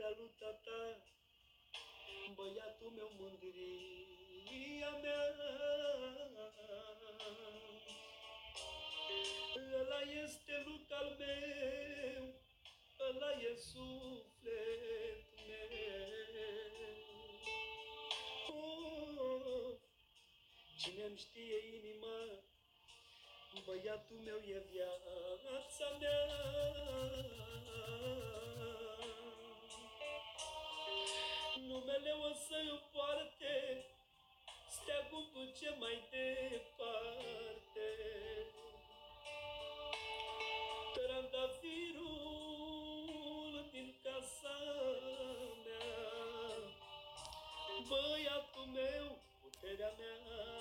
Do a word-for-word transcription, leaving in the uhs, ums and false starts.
puterea lui tata, băiatul meu, mândria mea. Ăla este lut al meu, ăla e sufletul meu. Oh, cine-mi știe inima, băiatul meu e viața mea. Numele o să-i poarte, steagul duce mai departe. Trandafirul din casa mea, băiatul meu, puterea mea.